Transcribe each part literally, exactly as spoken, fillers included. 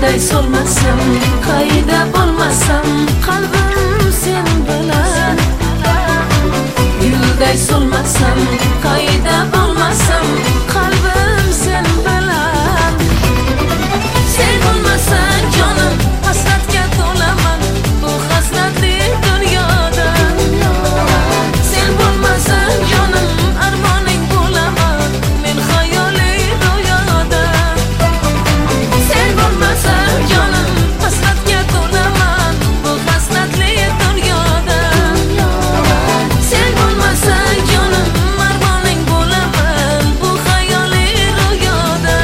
Gulday solmasam, qayda bo'lmasam, qalbim sen bilan. Gulday solmasam, qayda bo'lmasam, qalbim sen bilan. Sen bo'lmasang jonim, hasratga to'laman bu hasratli dunyoda. Sen bo'lmasang jonim, armoning bo'laman men xayoliy ro'yoda. Sen bo'lmasang jonim, hasratga to'laman bu hasratli dunyoda. Sen bo'lmasang jonim, armoning bo'laman bu xayoliy ro'yoda.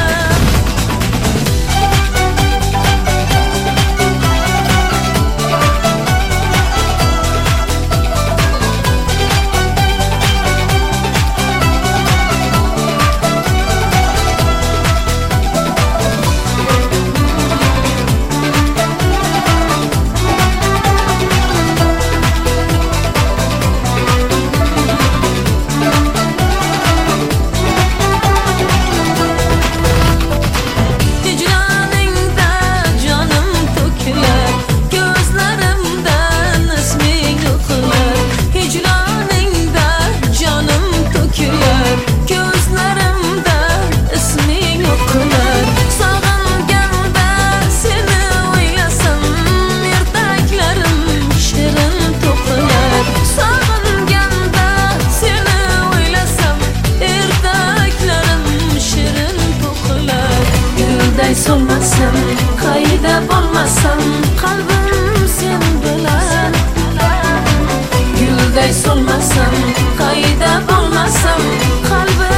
Hicraningda jonim to'kilar, ko'zlarimdan isming o'qilar. Hicraningda jonim to'kilar, ko'zlarimdan isming o'qilar. Sog'inganda seni o'ylasam, ertaklarim shirin to'qilar. Sog'inganda seni o'ylasam, ertaklarim shirin to'qilar. Gulday solmasam, qayda bo'lmasam, qalbim sen bilan. Gulday solmasam, qayda bo'lmasam, qalbim